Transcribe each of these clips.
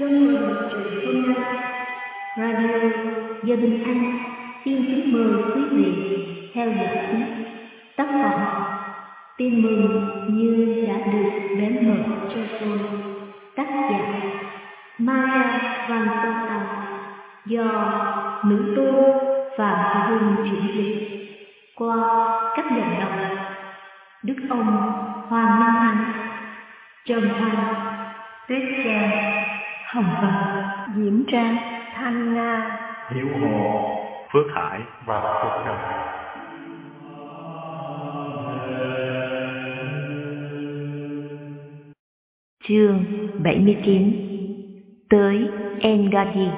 Xuân mừng trời phương Nam, Radio Gia Đình Anh xin kính mời quý vị theo dõi tác phẩm Tin mừng như đã được đến mở cho tôi, tác giả Maria Van Tông, do nữ tu Phạm Thị Hương chuyển dịch qua các giọng đọc Đức ông Hoàng Minh Anh, Trần Thanh, Tuyết Trang, Hồng Vân, Diễm Trang, Thanh Nga, Hiếu Hồ, Phước Hải và Phước Đồng. Chương 79. Tới Engadhi.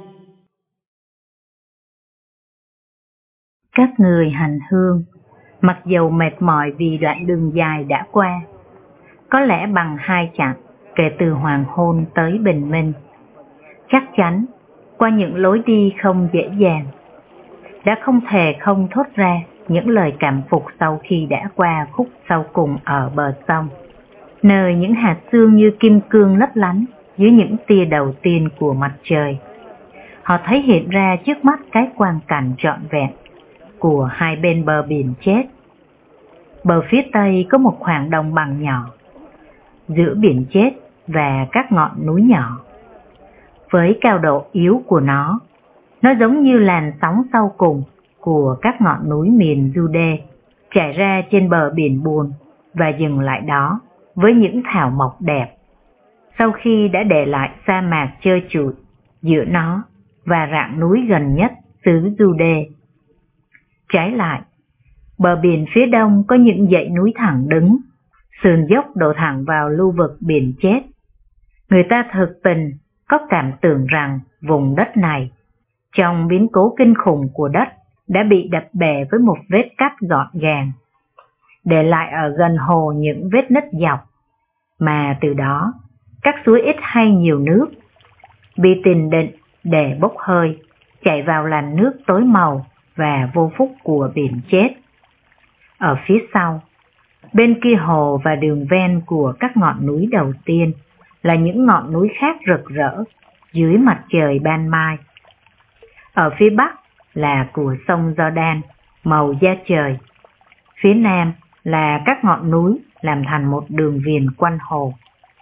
Các người hành hương, mặc dầu mệt mỏi vì đoạn đường dài đã qua, có lẽ bằng 2 chặng kể từ hoàng hôn tới bình minh, chắc chắn qua những lối đi không dễ dàng, đã không thể không thốt ra những lời cảm phục sau khi đã qua khúc sau cùng ở bờ sông, nơi những hạt sương như kim cương lấp lánh dưới những tia đầu tiên của mặt trời. Họ thấy hiện ra trước mắt cái quang cảnh trọn vẹn của hai bên bờ biển chết. Bờ phía tây có một khoảng đồng bằng nhỏ, giữa biển chết và các ngọn núi nhỏ. Với cao độ yếu của nó giống như làn sóng sau cùng của các ngọn núi miền Jude trải ra trên bờ biển buồn và dừng lại đó với những thảo mộc đẹp, sau khi đã để lại sa mạc trơ trụi giữa nó và rặng núi gần nhất xứ Jude. Trái lại, bờ biển phía đông có những dãy núi thẳng đứng, sườn dốc đổ thẳng vào lưu vực biển chết. Người ta thực tình có cảm tưởng rằng vùng đất này, trong biến cố kinh khủng của đất, đã bị đập bể với một vết cắt gọn gàng, để lại ở gần hồ những vết nứt dọc, mà từ đó các suối ít hay nhiều nước bị tiền định để bốc hơi, chảy vào làn nước tối màu và vô phúc của biển chết. Ở phía sau, bên kia hồ và đường ven của các ngọn núi đầu tiên là những ngọn núi khác rực rỡ dưới mặt trời ban mai. Ở phía bắc là của sông Jordan màu da trời, phía nam là các ngọn núi làm thành một đường viền quanh hồ.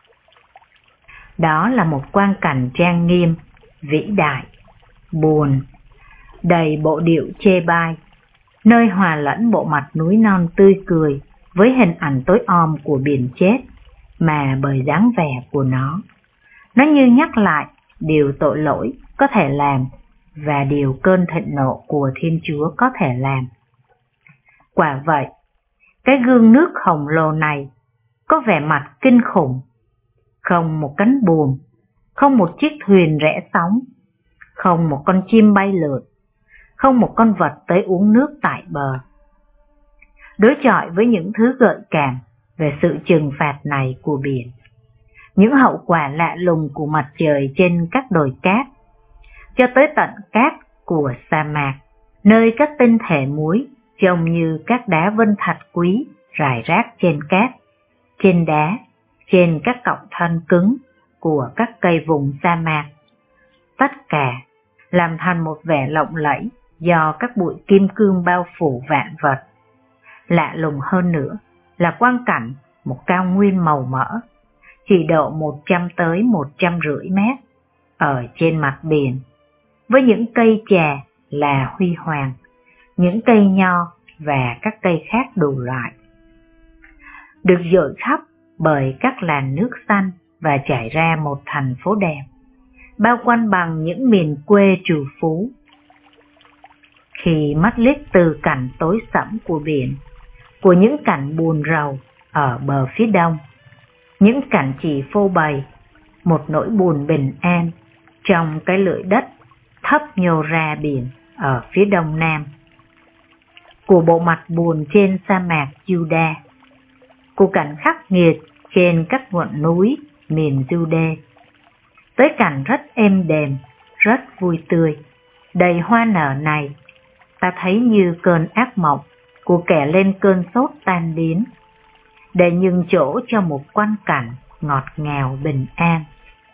Đó là một quang cảnh trang nghiêm, vĩ đại, buồn, đầy bộ điệu chê bai, nơi hòa lẫn bộ mặt núi non tươi cười với hình ảnh tối om của biển chết, mà bởi dáng vẻ của nó như nhắc lại điều tội lỗi có thể làm và điều cơn thịnh nộ của Thiên Chúa có thể làm. Quả vậy, cái gương nước khổng lồ này có vẻ mặt kinh khủng, không một cánh buồm, không một chiếc thuyền rẽ sóng, không một con chim bay lượn, không một con vật tới uống nước tại bờ. Đối chọi với những thứ gợi cảm về sự trừng phạt này của biển, những hậu quả lạ lùng của mặt trời trên các đồi cát, cho tới tận cát của sa mạc, nơi các tinh thể muối trông như các đá vân thạch quý rải rác trên cát, trên đá, trên các cọng thân cứng của các cây vùng sa mạc. Tất cả làm thành một vẻ lộng lẫy do các bụi kim cương bao phủ vạn vật. Lạ lùng hơn nữa là quang cảnh một cao nguyên màu mỡ, chỉ độ 100 tới 150 mét, ở trên mặt biển, với những cây trà là huy hoàng, những cây nho và các cây khác đủ loại, được dội khắp bởi các làn nước xanh và trải ra một thành phố đẹp, bao quanh bằng những miền quê trù phú. Khi mắt liếc từ cảnh tối sẫm của biển, của những cảnh buồn rầu ở bờ phía đông, những cảnh chỉ phô bày một nỗi buồn bình an trong cái lưỡi đất thấp nhô ra biển ở phía đông nam, của bộ mặt buồn trên sa mạc Juda, của cảnh khắc nghiệt trên các ngọn núi miền Jude, tới cảnh rất êm đềm, rất vui tươi, đầy hoa nở này, ta thấy như cơn ác mộng của kẻ lên cơn sốt tan biến, để nhường chỗ cho một quang cảnh ngọt ngào bình an.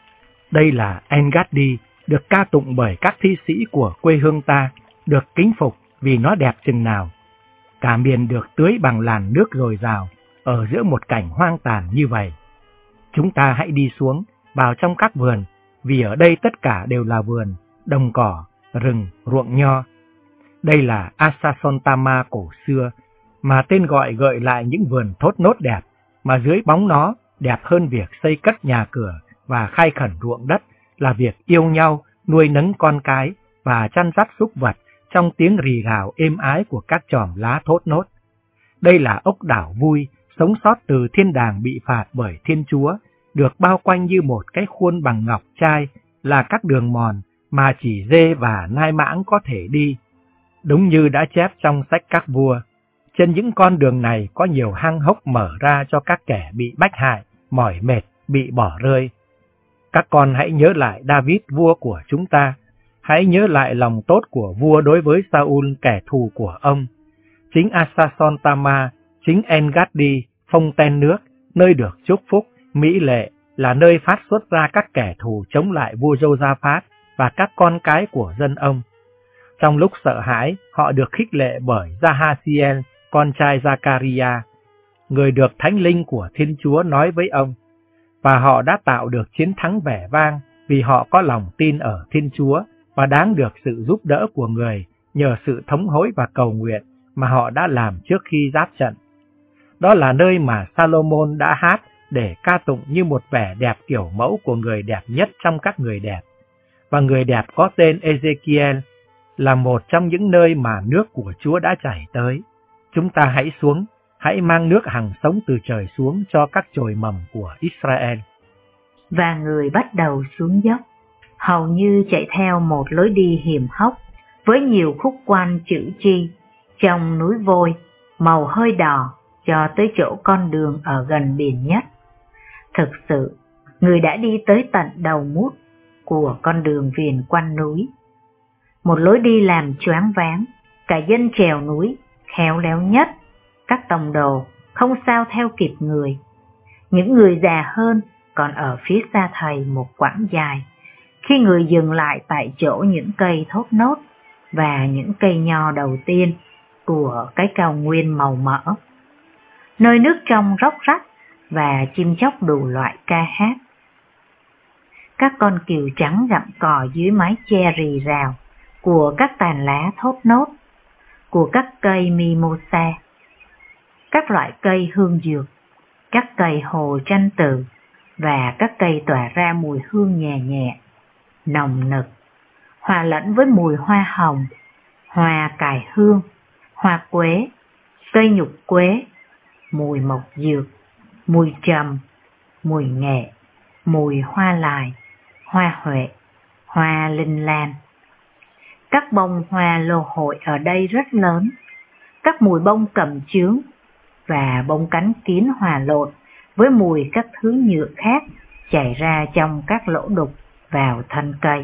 Đây là Engaddi, được ca tụng bởi các thi sĩ của quê hương ta, được kính phục vì nó đẹp chừng nào. Cả miền được tưới bằng làn nước dồi dào, ở giữa một cảnh hoang tàn như vậy. Chúng ta hãy đi xuống, vào trong các vườn, vì ở đây tất cả đều là vườn, đồng cỏ, rừng, ruộng nho. Đây là Asasontama cổ xưa, mà tên gọi gợi lại những vườn thốt nốt đẹp, mà dưới bóng nó đẹp hơn việc xây cất nhà cửa và khai khẩn ruộng đất, là việc yêu nhau, nuôi nấng con cái và chăn dắt súc vật trong tiếng rì rào êm ái của các chòm lá thốt nốt. Đây là ốc đảo vui, sống sót từ thiên đàng bị phạt bởi Thiên Chúa, được bao quanh như một cái khuôn bằng ngọc trai, là các đường mòn mà chỉ dê và nai mãng có thể đi. Đúng như đã chép trong sách các vua, trên những con đường này có nhiều hang hốc mở ra cho các kẻ bị bách hại, mỏi mệt, bị bỏ rơi. Các con hãy nhớ lại David vua của chúng ta, hãy nhớ lại lòng tốt của vua đối với Saul kẻ thù của ông. Chính Asasontama, chính Engaddi, phong ten nước, nơi được chúc phúc, mỹ lệ, là nơi phát xuất ra các kẻ thù chống lại vua Josaphat và các con cái của dân ông. Trong lúc sợ hãi, họ được khích lệ bởi Jahaziel, con trai Zachariah, người được Thánh Linh của Thiên Chúa nói với ông. Và họ đã tạo được chiến thắng vẻ vang vì họ có lòng tin ở Thiên Chúa và đáng được sự giúp đỡ của người nhờ sự thống hối và cầu nguyện mà họ đã làm trước khi giáp trận. Đó là nơi mà Salomon đã hát để ca tụng như một vẻ đẹp kiểu mẫu của người đẹp nhất trong các người đẹp. Và người đẹp có tên Ezekiel là một trong những nơi mà nước của Chúa đã chảy tới. Chúng ta hãy xuống, hãy mang nước hằng sống từ trời xuống cho các chồi mầm của Israel. Và người bắt đầu xuống dốc, hầu như chạy theo một lối đi hiểm hóc, với nhiều khúc quanh chữ chi, trong núi vôi, màu hơi đỏ, cho tới chỗ con đường ở gần biển nhất. Thực sự, người đã đi tới tận đầu mút của con đường viền quanh núi. Một lối đi làm choáng váng, cả dân trèo núi, khéo léo nhất, các tông đồ không sao theo kịp người. Những người già hơn còn ở phía xa thầy một quãng dài, khi người dừng lại tại chỗ những cây thốt nốt và những cây nho đầu tiên của cái cao nguyên màu mỡ, nơi nước trong róc rách và chim chóc đủ loại ca hát. Các con cừu trắng gặm cỏ dưới mái che rì rào của các tàn lá thốt nốt, của các cây mimosa, các loại cây hương dược, các cây hồ tranh tử và các cây tỏa ra mùi hương nhẹ nhẹ, nồng nực, hòa lẫn với mùi hoa hồng, hoa cải hương, hoa quế, cây nhục quế, mùi mộc dược, mùi trầm, mùi nghệ, mùi hoa lài, hoa huệ, hoa linh lan. Các bông hoa lô hội ở đây rất lớn, các mùi bông cầm chướng và bông cánh kiến hòa lộn với mùi các thứ nhựa khác chảy ra trong các lỗ đục vào thân cây.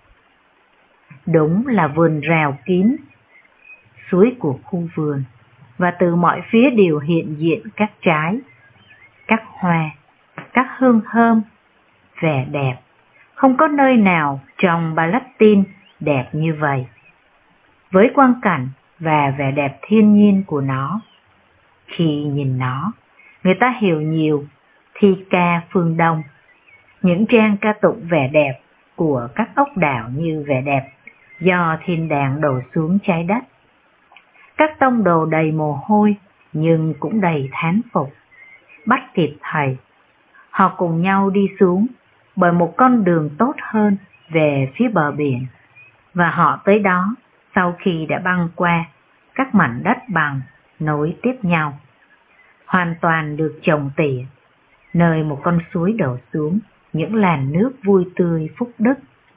Đúng là vườn rào kín, suối của khu vườn, và từ mọi phía đều hiện diện các trái, các hoa, các hương thơm, vẻ đẹp. Không có nơi nào trong Palestine đẹp như vậy. Với quang cảnh và vẻ đẹp thiên nhiên của nó, khi nhìn nó, người ta hiểu nhiều thi ca phương Đông, những trang ca tụng vẻ đẹp của các ốc đảo như vẻ đẹp do thiên đàng đổ xuống trái đất. Các tông đồ đầy mồ hôi nhưng cũng đầy thán phục, bắt kịp thầy. Họ cùng nhau đi xuống bởi một con đường tốt hơn về phía bờ biển, và họ tới đó sau khi đã băng qua các mảnh đất bằng nối tiếp nhau, hoàn toàn được trồng tỉa, nơi một con suối đổ xuống những làn nước vui tươi phúc đức,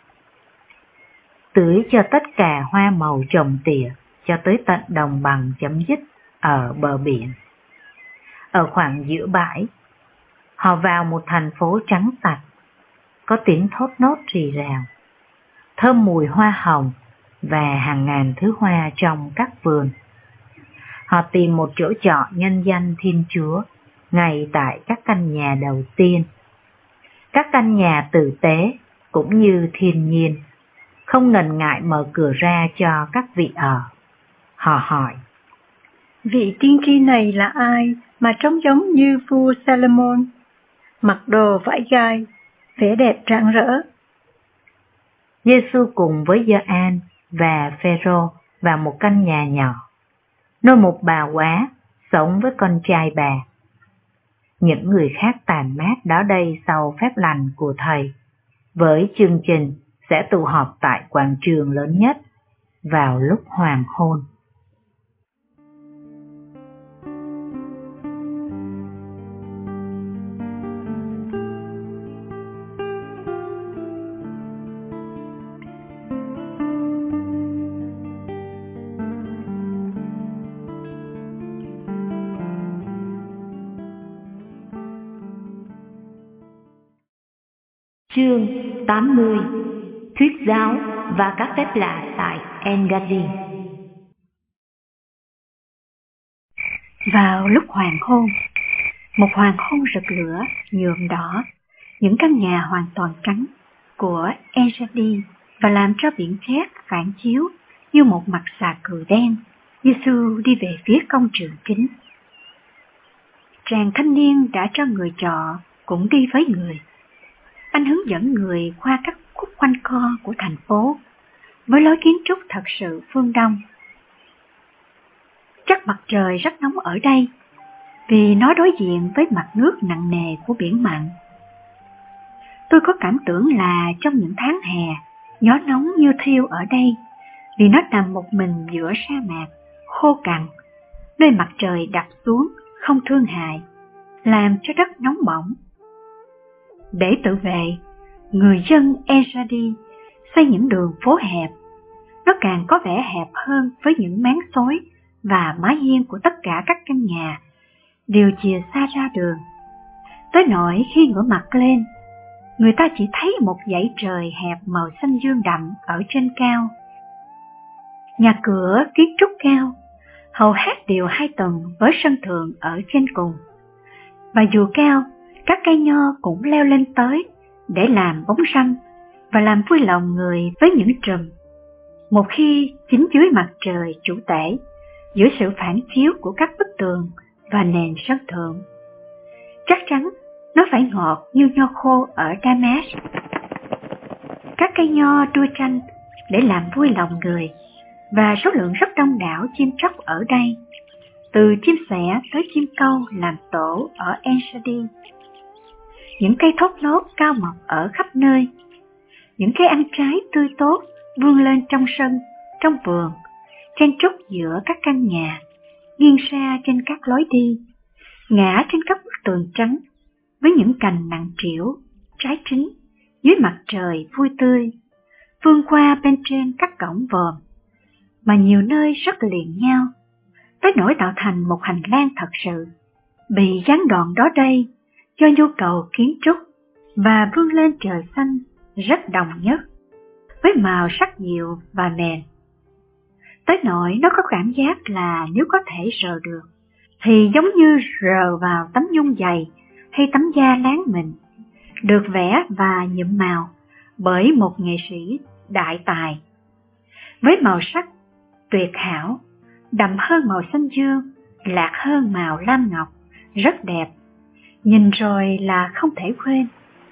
tưới cho tất cả hoa màu trồng tỉa cho tới tận đồng bằng chấm dứt ở bờ biển. Ở khoảng giữa bãi, họ vào một thành phố trắng sạch, có tiếng thốt nốt rì rào, thơm mùi hoa hồng và hàng ngàn thứ hoa trong các vườn. Họ tìm một chỗ trọ nhân danh Thiên Chúa ngay tại các căn nhà đầu tiên. Các căn nhà tử tế cũng như thiên nhiên, không ngần ngại mở cửa ra cho các vị ở. Họ hỏi: vị tiên tri này là ai mà trông giống như vua Salomon, mặc đồ vải gai, vẻ đẹp rạng rỡ? Giê-xu cùng với Gioan và Phêrô vào một căn nhà nhỏ. Nô mục bà quá sống với con trai bà. Những người khác tản mát đó đây sau phép lành của thầy, với chương trình sẽ tụ họp tại quảng trường lớn nhất vào lúc hoàng hôn. Chương 80: Thuyết giáo và các phép lạ tại En-Gadi. Vào lúc hoàng hôn, một hoàng hôn rực lửa nhuộm đỏ những căn nhà hoàn toàn trắng của En-Gadi và làm cho biển cát phản chiếu như một mặt xà cừ đen. Giê-xu đi về phía công trường chính. Chàng thanh niên đã cho người trọ cũng đi với người. Anh hướng dẫn người qua các khúc quanh co của thành phố với lối kiến trúc thật sự phương Đông. Chắc mặt trời rất nóng ở đây vì nó đối diện với mặt nước nặng nề của biển mặn. Tôi có cảm tưởng là trong những tháng hè, gió nóng như thiêu ở đây vì nó nằm một mình giữa sa mạc khô cằn, nơi mặt trời đập xuống không thương hại, làm cho đất nóng bỏng. Để tự vệ, người dân En-Gadi xây những đường phố hẹp. Nó càng có vẻ hẹp hơn với những máng xối và mái hiên của tất cả các căn nhà đều chìa xa ra đường. Tới nỗi khi ngửa mặt lên, người ta chỉ thấy một dãy trời hẹp màu xanh dương đậm ở trên cao. Nhà cửa kiến trúc cao, hầu hết đều 2 tầng với sân thượng ở trên cùng. Và dù cao, các cây nho cũng leo lên tới để làm bóng râm và làm vui lòng người với những trùm. Một khi chính dưới mặt trời chủ tể, giữa sự phản chiếu của các bức tường và nền sân thượng, chắc chắn nó phải ngọt như nho khô ở Damas. Các cây nho đua tranh để làm vui lòng người, và số lượng rất đông đảo chim chóc ở đây, từ chim sẻ tới chim câu làm tổ ở En-Gadi. Những cây thốt nốt cao mọc ở khắp nơi, những cây ăn trái tươi tốt vươn lên trong sân, trong vườn, chen trúc giữa các căn nhà, nghiêng xa trên các lối đi, ngã trên các bức tường trắng với những cành nặng trĩu, trái chín dưới mặt trời vui tươi, vươn qua bên trên các cổng vòm, mà nhiều nơi rất liền nhau, tới nỗi tạo thành một hành lang thật sự, bị gián đoạn đó đây do nhu cầu kiến trúc, và vươn lên trời xanh rất đồng nhất, với màu sắc dịu và mềm. Tới nỗi nó có cảm giác là nếu có thể sờ được, thì giống như sờ vào tấm nhung dày hay tấm da láng mịn, được vẽ và nhuộm màu bởi một nghệ sĩ đại tài, với màu sắc tuyệt hảo, đậm hơn màu xanh dương, lạc hơn màu lam ngọc, rất đẹp, nhìn rồi là không thể quên.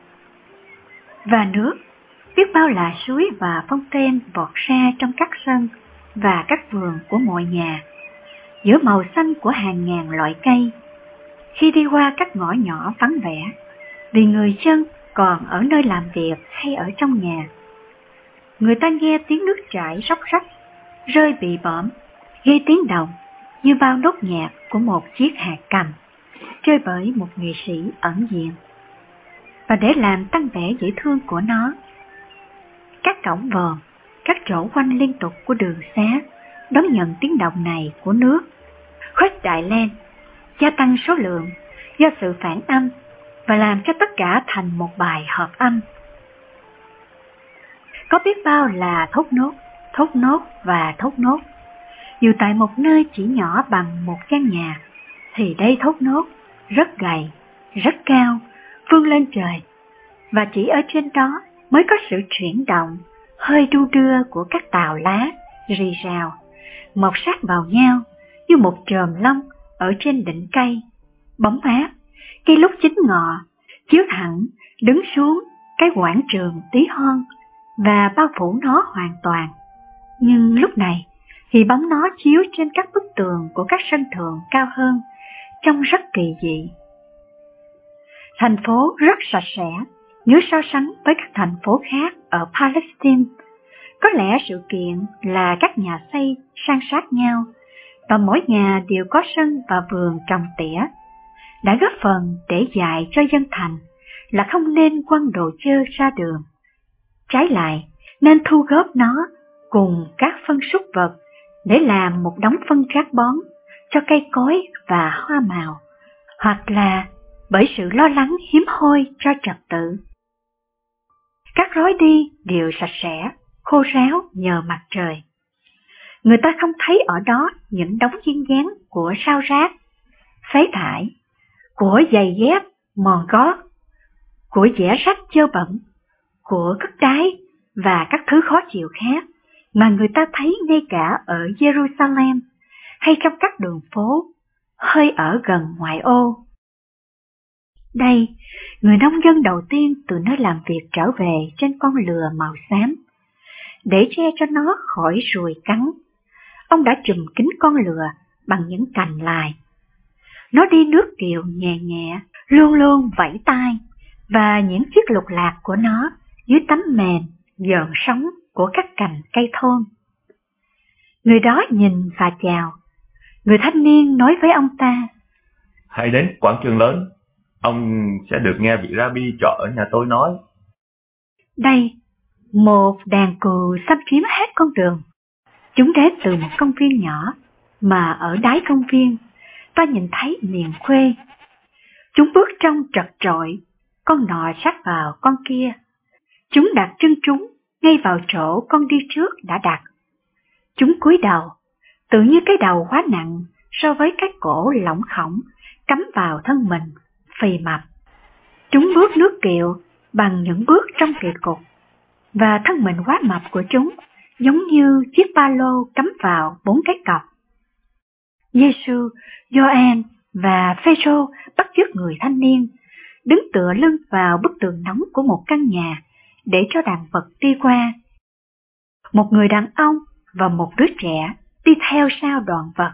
Và nước, biết bao là suối và phong tên vọt ra trong các sân và các vườn của mọi nhà, giữa màu xanh của hàng ngàn loại cây. Khi đi qua các ngõ nhỏ vắng vẻ, vì người dân còn ở nơi làm việc hay ở trong nhà, người ta nghe tiếng nước chảy róc rách, rơi bị bõm, gây tiếng động như bao nốt nhạc của một chiếc hạt cầm, chơi bởi một nghệ sĩ ẩn diện. Và để làm tăng vẻ dễ thương của nó, các cổng vòm, các chỗ quanh liên tục của đường xá đón nhận tiếng động này của nước, khuếch đại lên, gia tăng số lượng do sự phản âm và làm cho tất cả thành một bài hợp âm. Có biết bao là thốt nốt và thốt nốt. Dù tại một nơi chỉ nhỏ bằng một căn nhà, thì đây thốt nốt rất gầy, rất cao, vươn lên trời, và chỉ ở trên đó mới có sự chuyển động, hơi đu đưa của các tàu lá, rì rào, mọc sát vào nhau như một chòm lông ở trên đỉnh cây, bóng mát, cây lúc chín ngọ, chiếu thẳng, đứng xuống cái quảng trường tí hon và bao phủ nó hoàn toàn. Nhưng lúc này thì bóng nó chiếu trên các bức tường của các sân thượng cao hơn, trông rất kỳ dị. Thành phố rất sạch sẽ nếu so sánh với các thành phố khác ở Palestine. Có lẽ sự kiện là các nhà xây san sát nhau và mỗi nhà đều có sân và vườn trồng tỉa, đã góp phần để dạy cho dân thành là không nên quăng đồ chơi ra đường. Trái lại, nên thu góp nó cùng các phân súc vật để làm một đống phân carbon cho cây cối và hoa màu, hoặc là bởi sự lo lắng hiếm hoi cho trật tự. Các lối đi đều sạch sẽ, khô ráo nhờ mặt trời. Người ta không thấy ở đó những đống duyên dáng của rau rác, phế thải, của giày dép, mòn gót, của dẻ rách dơ bẩn, của cất đáy và các thứ khó chịu khác mà người ta thấy ngay cả ở Jerusalem hay trong các đường phố, hơi ở gần ngoại ô. Đây, người nông dân đầu tiên từ nơi làm việc trở về trên con lừa màu xám. Để che cho nó khỏi ruồi cắn, ông đã trùm kín con lừa bằng những cành lài. Nó đi nước kiệu nhẹ nhẹ, luôn luôn vẫy tay, và những chiếc lục lạc của nó dưới tấm mền gợn sóng của các cành cây thôn. Người đó nhìn và chào. Người thanh niên nói với ông ta: Hãy đến quảng trường lớn, ông sẽ được nghe vị Rabbi trọ ở nhà tôi nói. Đây, một đàn cừu xâm chiếm hết con đường. Chúng đến từ một công viên nhỏ, mà ở đáy công viên ta nhìn thấy miền khuê. Chúng bước trong trật trội, con nọ sát vào con kia. Chúng đặt chân chúng ngay vào chỗ con đi trước đã đặt. Chúng cúi đầu, tự như cái đầu quá nặng so với cái cổ lỏng khổng cắm vào thân mình, phì mập. Chúng bước nước kiệu bằng những bước trong kỳ cục, và thân mình quá mập của chúng giống như chiếc ba lô cắm vào 4 cái cọc. Giê-xu, Gioan và Phêrô bắt chước người thanh niên, đứng tựa lưng vào bức tường nóng của một căn nhà để cho đàn vật đi qua. Một người đàn ông và một đứa trẻ đi theo sau đoàn vật.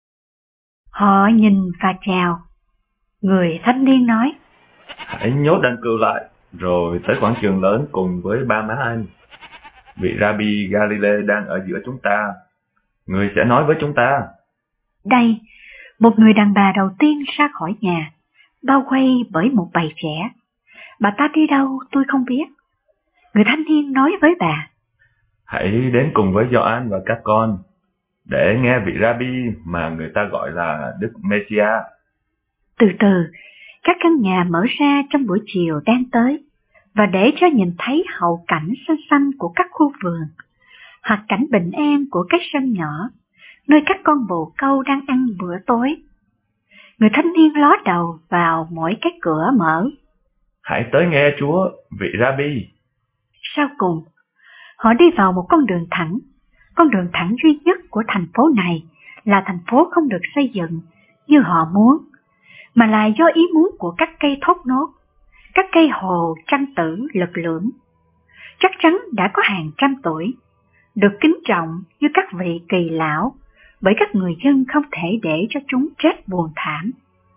Họ nhìn và chào. Người thanh niên nói: Hãy nhốt đàn cừu lại, rồi tới quảng trường lớn cùng với ba má anh. Vị Rabbi Galilee đang ở giữa chúng ta. Người sẽ nói với chúng ta. Đây, một người đàn bà đầu tiên ra khỏi nhà, bao quay bởi một bầy trẻ. Bà ta đi đâu tôi không biết. Người thanh niên nói với bà: Hãy đến cùng với Gioan và các con, để nghe vị Rabbi mà người ta gọi là Đức Messiah. Từ từ, các căn nhà mở ra trong buổi chiều đang tới, và để cho nhìn thấy hậu cảnh xanh xanh của các khu vườn, hoặc cảnh bình an của cái sân nhỏ, nơi các con bồ câu đang ăn bữa tối. Người thanh niên ló đầu vào mỗi cái cửa mở. Hãy tới nghe Chúa, vị Rabbi. Sau cùng, họ đi vào một con đường thẳng duy nhất của thành phố này là thành phố không được xây dựng như họ muốn, mà là do ý muốn của các cây thốt nốt, các cây hồ trăng tử lực lưỡng. Chắc chắn đã có hàng trăm tuổi, được kính trọng như các vị kỳ lão, bởi các người dân không thể để cho chúng chết buồn thảm.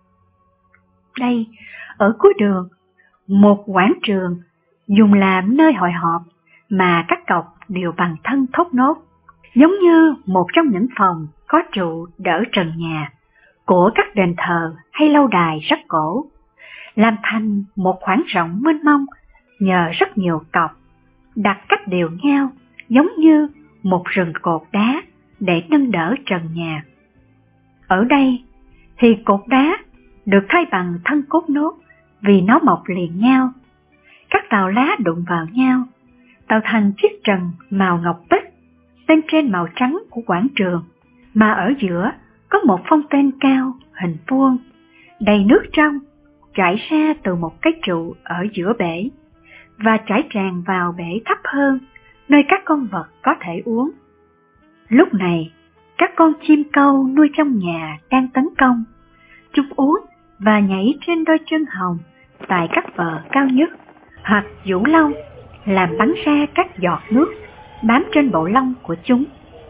Đây, ở cuối đường, một quảng trường dùng làm nơi hội họp mà các cọc đều bằng thân thốt nốt, giống như một trong những phòng có trụ đỡ trần nhà của các đền thờ hay lâu đài rất cổ, làm thành một khoảng rộng mênh mông nhờ rất nhiều cọc đặt cách đều nhau, giống như một rừng cột đá để nâng đỡ trần nhà. Ở đây thì cột đá được thay bằng thân cốt nốt vì nó mọc liền nhau. Các tàu lá đụng vào nhau, tạo thành chiếc trần màu ngọc bích, bên trên màu trắng của quảng trường, mà ở giữa có một phong tên cao hình vuông, đầy nước trong, chảy ra từ một cái trụ ở giữa bể, và trải tràn vào bể thấp hơn, nơi các con vật có thể uống. Lúc này, các con chim câu nuôi trong nhà đang tấn công. Chúng uống và nhảy trên đôi chân hồng tại các bờ cao nhất, hoặc vũ lông làm bắn ra các giọt nước bám trên bộ lông của chúng.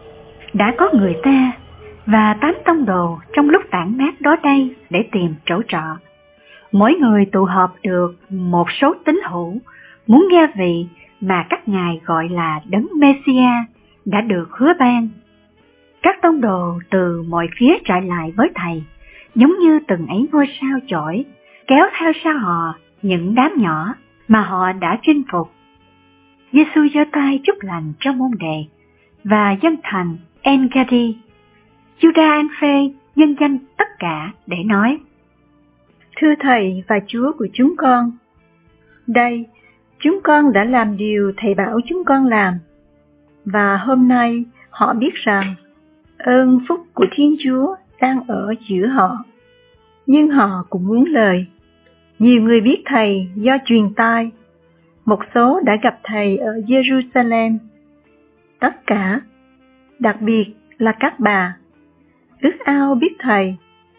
Đã có người ta và 8 tông đồ trong lúc tản mát đó đây để tìm chỗ trọ. Mỗi người tụ họp được một số tín hữu muốn nghe vị mà các ngài gọi là Đấng Messia đã được hứa ban. Các tông đồ từ mọi phía chạy lại với thầy, giống như từng ấy ngôi sao chổi, kéo theo sau họ những đám nhỏ mà họ đã chinh phục. Giê-xu giơ tay chúc lành cho môn đệ và dân thành En-gadi. Judas An-phê nhân danh tất cả để nói: Thưa Thầy và Chúa của chúng con, đây, chúng con đã làm điều Thầy bảo chúng con làm, và hôm nay họ biết rằng ơn phúc của Thiên Chúa đang ở giữa họ, nhưng họ cũng muốn lời. Nhiều người biết Thầy do truyền tai, một số đã gặp Thầy ở Jerusalem. Tất cả, đặc biệt là các bà, ước ao biết Thầy.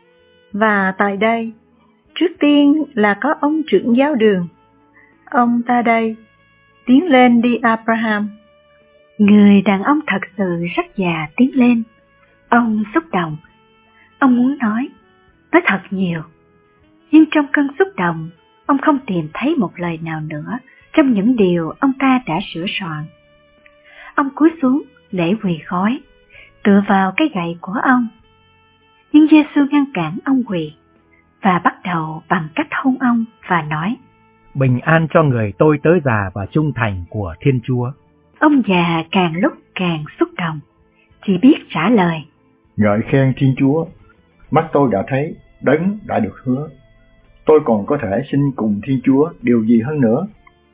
Và tại đây, trước tiên là có ông trưởng giáo đường, ông ta đây, tiến lên đi Abraham. Người đàn ông thật sự rất già tiến lên. Ông xúc động. Ông muốn nói thật nhiều. Nhưng trong cơn xúc động, ông không tìm thấy một lời nào nữa trong những điều ông ta đã sửa soạn. Ông cúi xuống để quỳ gối, tựa vào cái gậy của ông. Nhưng Giê-xu ngăn cản ông quỳ và bắt đầu bằng cách hôn ông và nói: Bình an cho người tôi tớ già và trung thành của Thiên Chúa. Ông già càng lúc càng xúc động, chỉ biết trả lời: Ngợi khen Thiên Chúa, mắt tôi đã thấy Đấng đã được hứa. Tôi còn có thể xin cùng Thiên Chúa điều gì hơn nữa?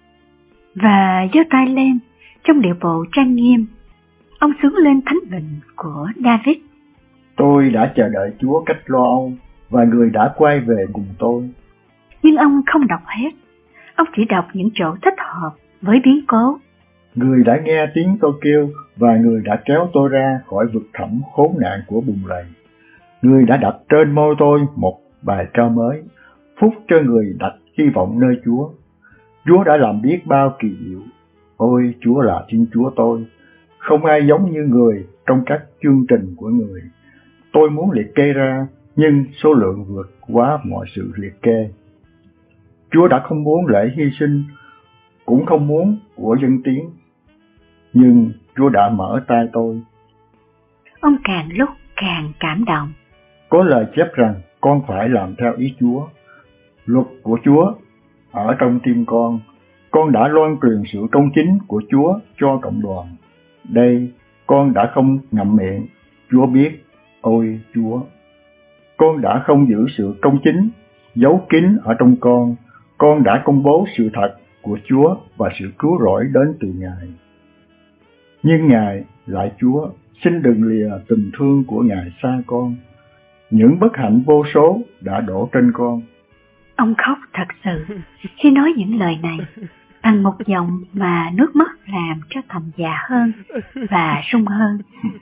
Và giơ tay lên trong điệu bộ trang nghiêm, ông xướng lên thánh vịnh của David. Tôi đã chờ đợi Chúa cách lo âu, và người đã quay về cùng tôi. Nhưng ông không đọc hết, ông chỉ đọc những chỗ thích hợp với biến cố. Người đã nghe tiếng tôi kêu, và người đã kéo tôi ra khỏi vực thẳm khốn nạn của bùn lầy. Người đã đặt trên môi tôi một bài ca mới, phúc cho người đặt hy vọng nơi Chúa. Chúa đã làm biết bao kỳ diệu. Ôi, Chúa là Thiên Chúa tôi, không ai giống như người trong các chương trình của người. Tôi muốn liệt kê ra, nhưng số lượng vượt quá mọi sự liệt kê. Chúa đã không muốn lễ hy sinh, cũng không muốn của dân tiếng, nhưng Chúa đã mở tay tôi. Ông càng lúc càng cảm động. Có lời chép rằng con phải làm theo ý Chúa. Luật của Chúa ở trong tim con đã loan truyền sự công chính của Chúa cho cộng đoàn. Đây, con đã không ngậm miệng, Chúa biết, ôi Chúa. Con đã không giữ sự công chính, giấu kín ở trong con đã công bố sự thật của Chúa và sự cứu rỗi đến từ Ngài. Nhưng Ngài, lại Chúa, xin đừng lìa tình thương của Ngài xa con. Những bất hạnh vô số đã đổ trên con. Ông khóc thật sự khi nói những lời này, bằng một giọng mà nước mắt làm cho Thành già hơn và sung hơn.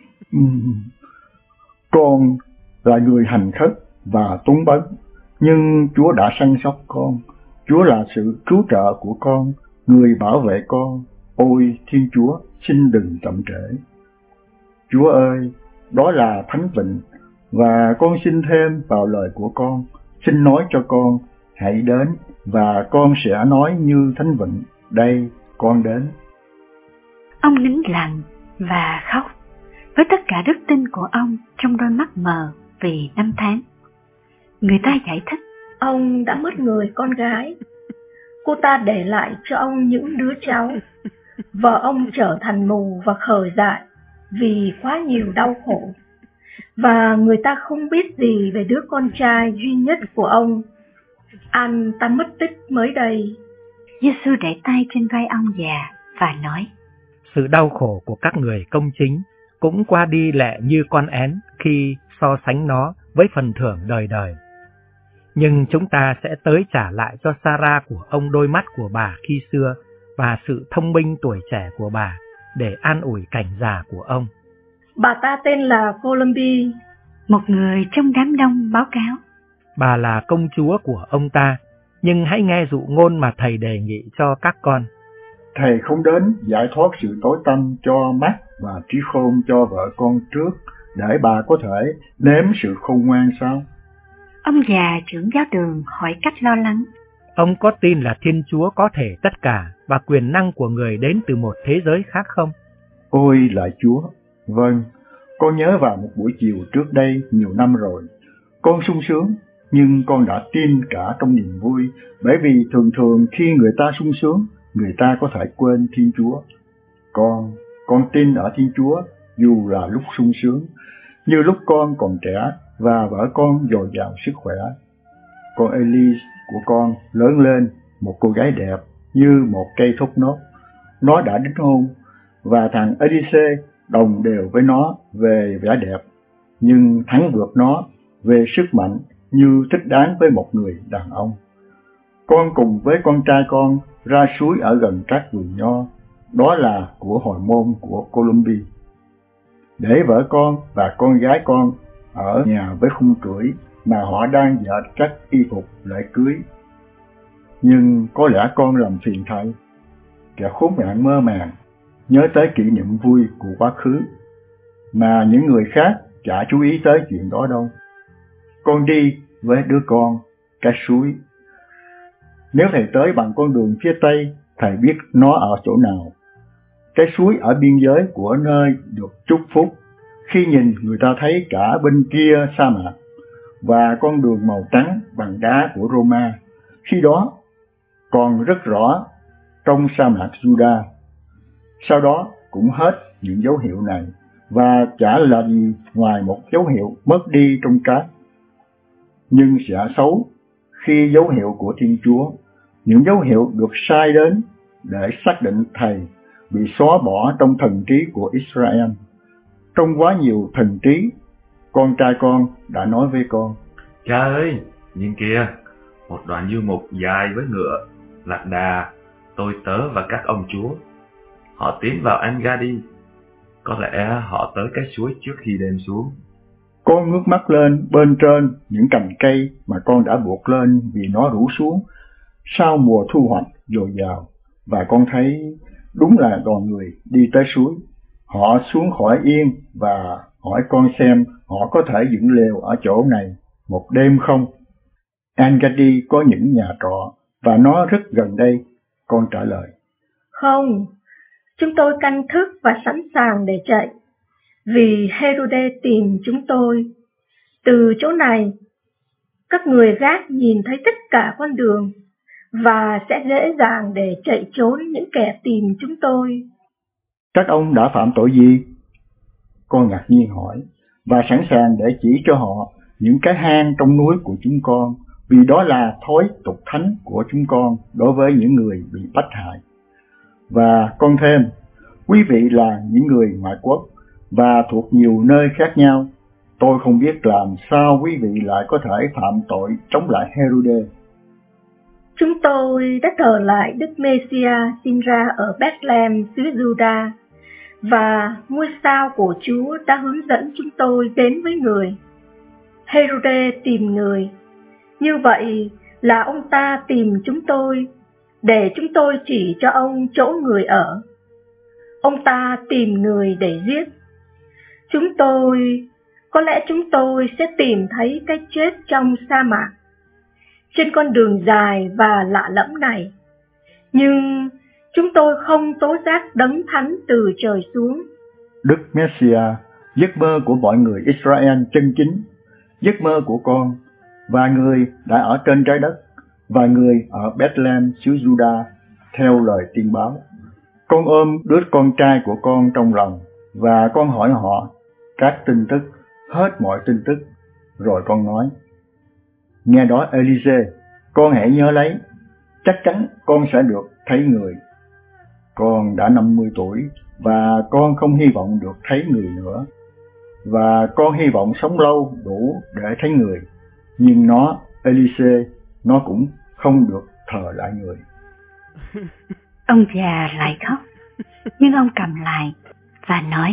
Con là người hành khất và túng bấn, nhưng Chúa đã săn sóc con. Chúa là sự cứu trợ của con, người bảo vệ con. Ôi Thiên Chúa, xin đừng chậm trễ. Chúa ơi, đó là thánh vịnh, và con xin thêm vào lời của con. Xin nói cho con, hãy đến, và con sẽ nói như thánh vịnh. Đây, con đến. Ông nín lặng và khóc, với tất cả đức tin của ông trong đôi mắt mờ vì năm tháng. Người ta giải thích: Ông đã mất người con gái. Cô ta để lại cho ông những đứa cháu. Vợ ông trở thành mù và khờ dại vì quá nhiều đau khổ. Và người ta không biết gì về đứa con trai duy nhất của ông. Anh ta mất tích mới đây. Giê-xu để tay trên vai ông già và nói: Sự đau khổ của các người công chính cũng qua đi lẹ như con én khi so sánh nó với phần thưởng đời đời. Nhưng chúng ta sẽ tới trả lại cho Sarah của ông đôi mắt của bà khi xưa và sự thông minh tuổi trẻ của bà để an ủi cảnh già của ông. Bà ta tên là Columbi. Một người trong đám đông báo cáo. Bà là công chúa của ông ta, nhưng hãy nghe dụ ngôn mà thầy đề nghị cho các con. Thầy không đến giải thoát sự tối tăm cho mắt và trí khôn cho vợ con trước, để bà có thể nếm sự khôn ngoan sao? Ông già trưởng giáo đường hỏi cách lo lắng. Ông có tin là Thiên Chúa có thể tất cả và quyền năng của người đến từ một thế giới khác không? Ôi lạy Chúa, vâng, con nhớ vào một buổi chiều trước đây nhiều năm rồi. Con sung sướng, nhưng con đã tin cả trong niềm vui, bởi vì thường thường khi người ta sung sướng, người ta có thể quên Thiên Chúa. Con tin ở Thiên Chúa dù là lúc sung sướng, như lúc con còn trẻ và vợ con dồi dào sức khỏe. Con Elise của con lớn lên, một cô gái đẹp như một cây thốt nốt. Nó đã đính hôn và thằng Elise đồng đều với nó về vẻ đẹp, nhưng thắng vượt nó về sức mạnh như thích đáng với một người đàn ông. Con cùng với con trai con ra suối ở gần các vườn nho, đó là của hồi môn của Columbi, để vợ con và con gái con ở nhà với khung cưỡi mà họ đang dệt các y phục lễ cưới. Nhưng có lẽ con làm phiền thầy, kẻ khốn nạn mơ màng, nhớ tới kỷ niệm vui của quá khứ, mà những người khác chả chú ý tới chuyện đó đâu. Con đi với đứa con, cái suối. Nếu thầy tới bằng con đường phía Tây, thầy biết nó ở chỗ nào. Cái suối ở biên giới của nơi được chúc phúc, khi nhìn người ta thấy cả bên kia sa mạc, và con đường màu trắng bằng đá của Roma, khi đó còn rất rõ trong sa mạc Juda. Sau đó cũng hết những dấu hiệu này, và chả là gì ngoài một dấu hiệu mất đi trong cát. Nhưng sẽ xấu khi dấu hiệu của Thiên Chúa, những dấu hiệu được sai đến để xác định thầy, bị xóa bỏ trong thần trí của Israel. Trong quá nhiều thần trí, con trai con đã nói với con: Cha ơi, nhìn kìa, một đoạn du mục dài với ngựa, lạc đà, tôi tớ và các ông chúa. Họ tiến vào En-Gadi. Có lẽ họ tới cái suối trước khi đêm xuống. Con ngước mắt lên bên trên những cành cây mà con đã buộc lên vì nó rủ xuống sau mùa thu hoạch dồi dào, và con thấy đúng là đoàn người đi tới suối. Họ xuống khỏi yên và hỏi con xem họ có thể dựng lều ở chỗ này một đêm không. En-Gadi có những nhà trọ và nó rất gần đây. Con trả lời: Không, chúng tôi canh thức và sẵn sàng để chạy, vì Herode tìm chúng tôi. Từ chỗ này, các người gác nhìn thấy tất cả con đường và sẽ dễ dàng để chạy trốn những kẻ tìm chúng tôi. Các ông đã phạm tội gì? Con ngạc nhiên hỏi, và sẵn sàng để chỉ cho họ những cái hang trong núi của chúng con, vì đó là thói tục thánh của chúng con đối với những người bị bách hại. Và con thêm, quý vị là những người ngoại quốc và thuộc nhiều nơi khác nhau. Tôi không biết làm sao quý vị lại có thể phạm tội chống lại Herode. Chúng tôi đã thờ lại Đức Messiah sinh ra ở Bethlehem xứ Juda, và ngôi sao của Chúa đã hướng dẫn chúng tôi đến với người. Herode tìm người, như vậy là ông ta tìm chúng tôi, để chúng tôi chỉ cho ông chỗ người ở. Ông ta tìm người để giết. Có lẽ chúng tôi sẽ tìm thấy cái chết trong sa mạc, trên con đường dài và lạ lẫm này. Nhưng chúng tôi không tố giác đấng thánh từ trời xuống. Đức Messiah, giấc mơ của mọi người Israel chân chính, giấc mơ của con và người đã ở trên trái đất và người ở Bethlehem xứ Juda theo lời tiên báo. Con ôm đứa con trai của con trong lòng và con hỏi họ các tin tức, hết mọi tin tức. Rồi con nói: Nghe đó Elise, con hãy nhớ lấy, chắc chắn con sẽ được thấy người. Con đã 50 tuổi và con không hy vọng được thấy người nữa. Và con hy vọng sống lâu đủ để thấy người. Nhưng nó, Elise, nó cũng không được thờ lại người. Ông già lại khóc, nhưng ông cầm lại và nói: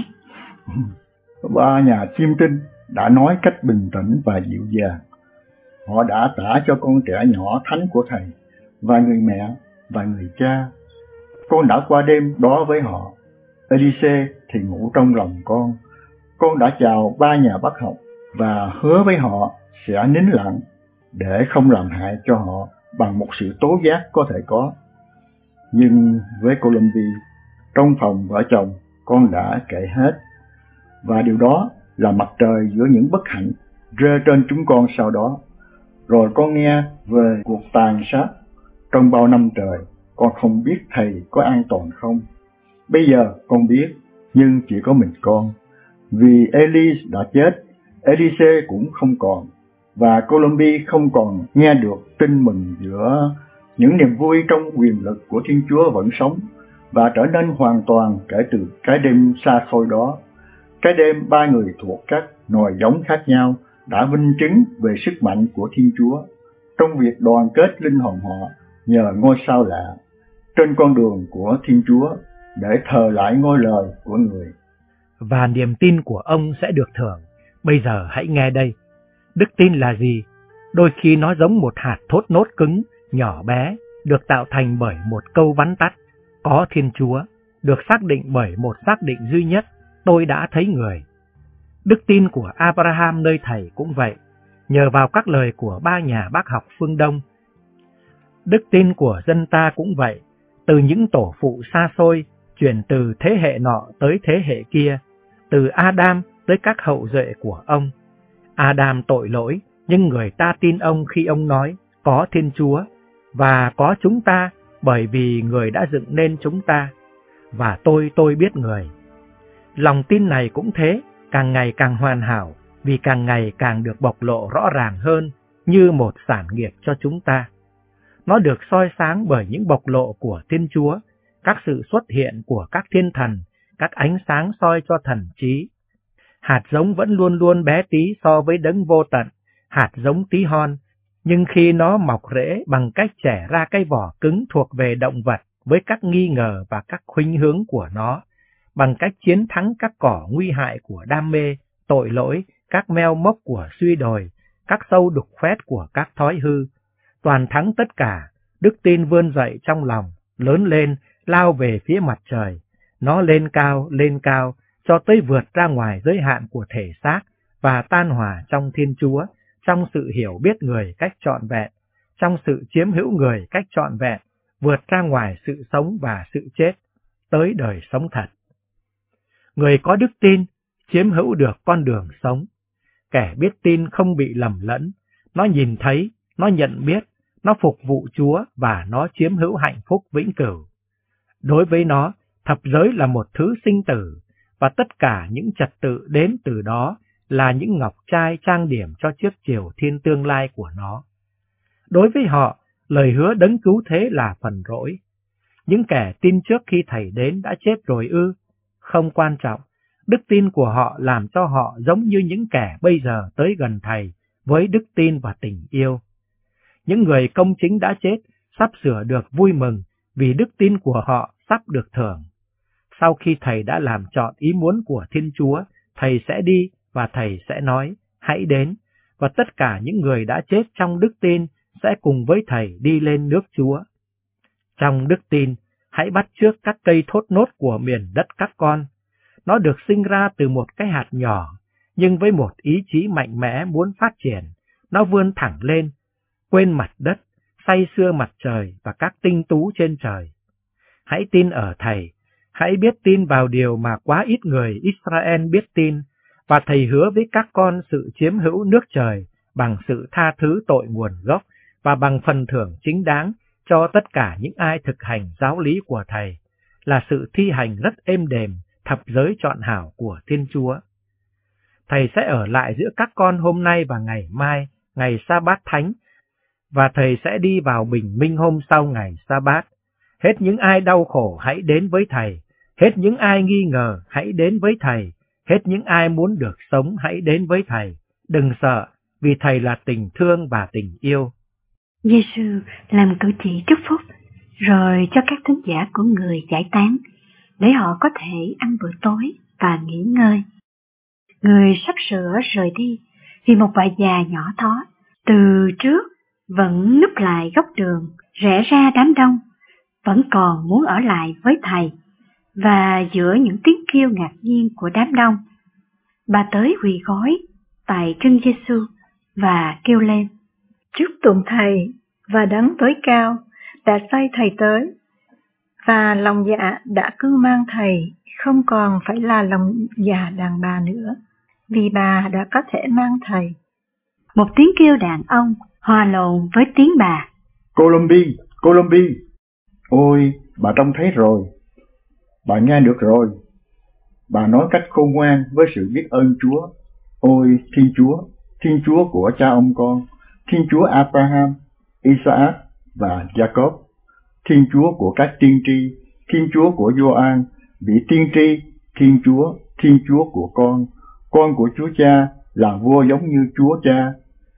Ba nhà chiêm tinh đã nói cách bình tĩnh và dịu dàng. Họ đã tả cho con trẻ nhỏ thánh của thầy và người mẹ và người cha. Con đã qua đêm đó với họ. Elise thì ngủ trong lòng con. Con đã chào ba nhà bác học và hứa với họ sẽ nín lặng để không làm hại cho họ bằng một sự tố giác có thể có. Nhưng với Columbia, trong phòng vợ chồng con đã kể hết, và điều đó là mặt trời giữa những bất hạnh rơi trên chúng con sau đó. Rồi con nghe về cuộc tàn sát trong bao năm trời. Con không biết thầy có an toàn không. Bây giờ con biết, nhưng chỉ có mình con. Vì Elise đã chết, Elise cũng không còn, và Columbia không còn nghe được tin mừng giữa những niềm vui trong quyền lực của Thiên Chúa vẫn sống và trở nên hoàn toàn kể từ cái đêm xa xôi đó. Cái đêm ba người thuộc các nòi giống khác nhau đã minh chứng về sức mạnh của Thiên Chúa trong việc đoàn kết linh hồn họ nhờ ngôi sao lạ trên con đường của Thiên Chúa để thờ lại ngôi lời của người. Và niềm tin của ông sẽ được thưởng. Bây giờ hãy nghe đây. Đức tin là gì? Đôi khi nó giống một hạt thốt nốt cứng, nhỏ bé, được tạo thành bởi một câu vắn tắt: có Thiên Chúa, được xác định bởi một xác định duy nhất: tôi đã thấy người. Đức tin của Abraham nơi thầy cũng vậy, nhờ vào các lời của ba nhà bác học phương Đông. Đức tin của dân ta cũng vậy, từ những tổ phụ xa xôi, chuyển từ thế hệ nọ tới thế hệ kia, từ Adam tới các hậu duệ của ông. Adam tội lỗi, nhưng người ta tin ông khi ông nói có Thiên Chúa, và có chúng ta bởi vì người đã dựng nên chúng ta. Và tôi biết người. Lòng tin này cũng thế, càng ngày càng hoàn hảo, vì càng ngày càng được bộc lộ rõ ràng hơn như một sản nghiệp cho chúng ta. Nó được soi sáng bởi những bộc lộ của Thiên Chúa, các sự xuất hiện của các thiên thần, các ánh sáng soi cho thần trí. Hạt giống vẫn luôn luôn bé tí so với đấng vô tận, hạt giống tí hon, nhưng khi nó mọc rễ bằng cách chẻ ra cái vỏ cứng thuộc về động vật với các nghi ngờ và các khuynh hướng của nó, bằng cách chiến thắng các cỏ nguy hại của đam mê, tội lỗi, các meo mốc của suy đồi, các sâu đục khoét của các thói hư, toàn thắng tất cả, đức tin vươn dậy trong lòng, lớn lên, lao về phía mặt trời. Nó lên cao, cho tới vượt ra ngoài giới hạn của thể xác và tan hòa trong Thiên Chúa, trong sự hiểu biết người cách trọn vẹn, trong sự chiếm hữu người cách trọn vẹn, vượt ra ngoài sự sống và sự chết, tới đời sống thật. Người có đức tin chiếm hữu được con đường sống. Kẻ biết tin không bị lầm lẫn, nó nhìn thấy, nó nhận biết, nó phục vụ Chúa và nó chiếm hữu hạnh phúc vĩnh cửu. Đối với nó, thập giới là một thứ sinh tử, và tất cả những trật tự đến từ đó là những ngọc trai trang điểm cho chiếc chiều thiên tương lai của nó. Đối với họ, lời hứa đấng cứu thế là phần rỗi. Những kẻ tin trước khi thầy đến đã chết rồi ư? Không quan trọng, đức tin của họ làm cho họ giống như những kẻ bây giờ tới gần thầy với đức tin và tình yêu. Những người công chính đã chết sắp sửa được vui mừng vì đức tin của họ sắp được thưởng. Sau khi thầy đã làm trọn ý muốn của Thiên Chúa, thầy sẽ đi và thầy sẽ nói, hãy đến, và tất cả những người đã chết trong đức tin sẽ cùng với thầy đi lên nước Chúa. Trong đức tin, hãy bắt chước các cây thốt nốt của miền đất các con. Nó được sinh ra từ một cái hạt nhỏ, nhưng với một ý chí mạnh mẽ muốn phát triển, nó vươn thẳng lên, quên mặt đất, say sưa mặt trời và các tinh tú trên trời. Hãy tin ở thầy, hãy biết tin vào điều mà quá ít người Israel biết tin, và thầy hứa với các con sự chiếm hữu nước trời bằng sự tha thứ tội nguồn gốc và bằng phần thưởng chính đáng cho tất cả những ai thực hành giáo lý của thầy, là sự thi hành rất êm đềm thập giới trọn hảo của Thiên Chúa. Thầy sẽ ở lại giữa các con hôm nay và ngày mai, ngày Sa-bát thánh, và thầy sẽ đi vào bình minh hôm sau ngày Sa-bát. Hết những ai đau khổ hãy đến với thầy, hết những ai nghi ngờ hãy đến với thầy, hết những ai muốn được sống hãy đến với thầy. Đừng sợ, vì thầy là tình thương và tình yêu. Giê-xu làm cử chỉ chúc phúc, rồi cho các thính giả của người giải tán, để họ có thể ăn bữa tối và nghỉ ngơi. Người sắp sửa rời đi vì một bà già nhỏ thó từ trước vẫn núp lại góc đường, rẽ ra đám đông, vẫn còn muốn ở lại với thầy. Và giữa những tiếng kêu ngạc nhiên của đám đông, bà tới quỳ gối tại chân Giêsu và kêu lên: Chúc tụng Thầy và Đấng tối cao đã sai Thầy tới, và lòng dạ đã cưu mang Thầy không còn phải là lòng dạ đàn bà nữa, vì bà đã có thể mang Thầy. Một tiếng kêu đàn ông hòa lộn với tiếng bà: Colombi, Colombi! Ôi, bà trông thấy rồi, bà nghe được rồi. Bà nói cách khôn ngoan với sự biết ơn Chúa. Ôi Thiên Chúa của cha ông con, Thiên Chúa Abraham, Isaac và Jacob, Thiên Chúa của các tiên tri, Thiên Chúa của Gioan, vị tiên tri, Thiên Chúa của con của Chúa Cha, là vua giống như Chúa Cha,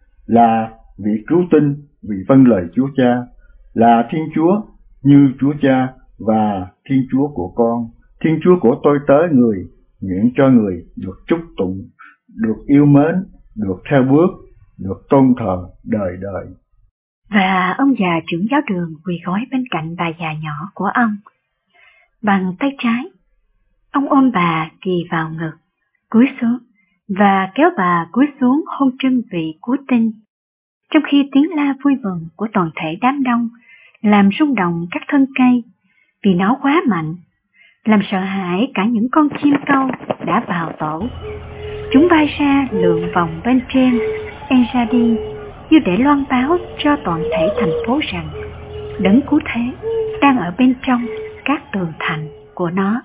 là vị cứu tinh vì vâng lời Chúa Cha, là Thiên Chúa như Chúa Cha và Thiên Chúa của con, Thiên Chúa của tôi tớ người, nguyện cho người được chúc tụng, được yêu mến, được theo bước, được tôn thờ đời đời. Và ông già trưởng giáo đường quỳ gối bên cạnh bà già nhỏ của ông. Bằng tay trái, ông ôm bà kì vào ngực, cúi xuống và kéo bà cúi xuống hôn trân vị cứu tinh, trong khi tiếng la vui mừng của toàn thể đám đông làm rung động các thân cây, vì nó quá mạnh, làm sợ hãi cả những con chim câu đã vào tổ. Chúng bay ra lượn vòng bên trên Enjadi như để loan báo cho toàn thể thành phố rằng Đấng Cứu Thế đang ở bên trong các tường thành của nó.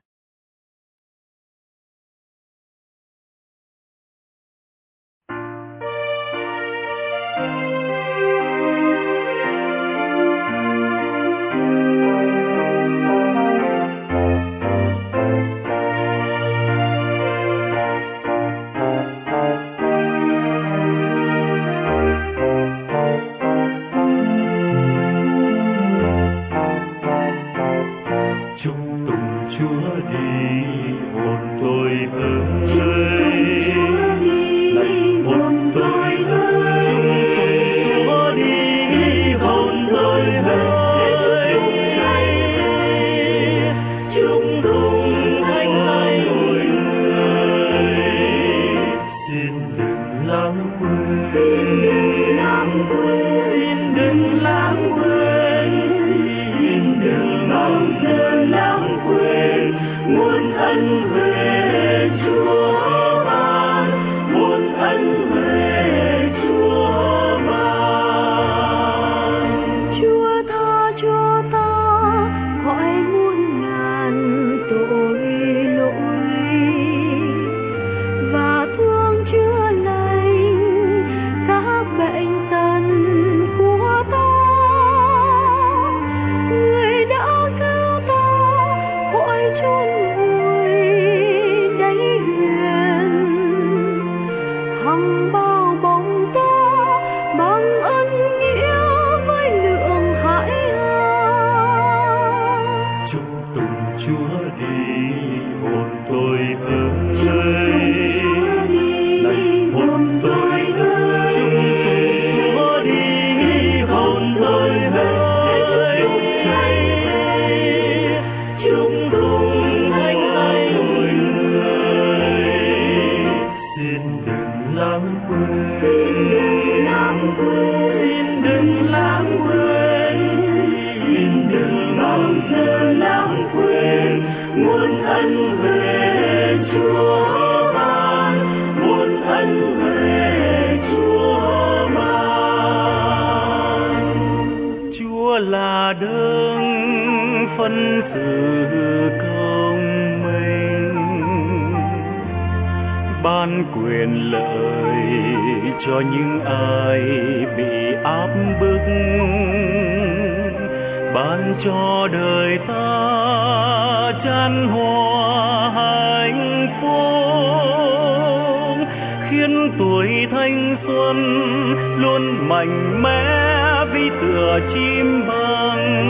ban quyền lợi cho những ai bị áp bức, ban cho đời ta chan hòa hạnh phúc, khiến tuổi thanh xuân luôn mạnh mẽ vì tựa chim bằng.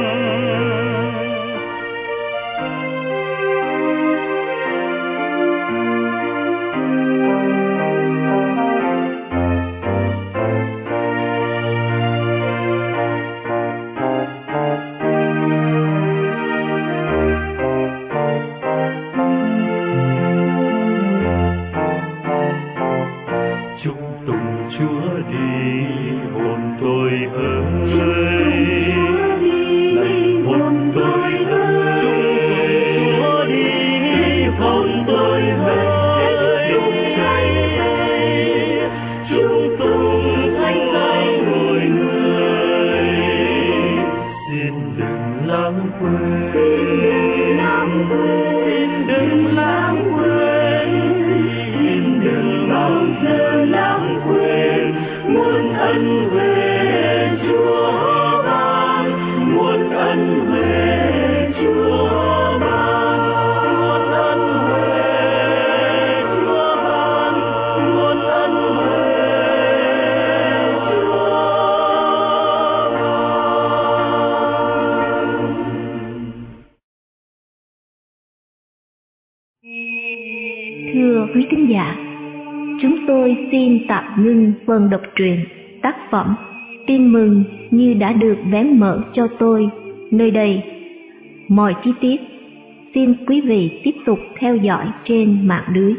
Thưa quý thính giả, chúng tôi xin tạm ngưng phần đọc truyện tác phẩm Tin mừng như đã được vén mở cho tôi nơi đây. Mọi chi tiết xin quý vị tiếp tục theo dõi trên mạng lưới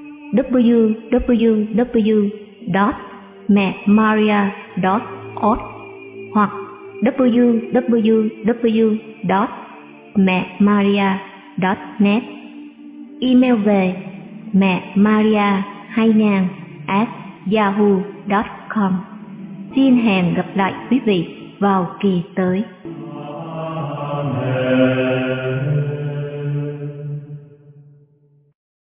www.memaria.org hoặc www.memaria.net. Email về memaria2000@yahoo.com. Xin hẹn gặp lại quý vị vào kỳ tới.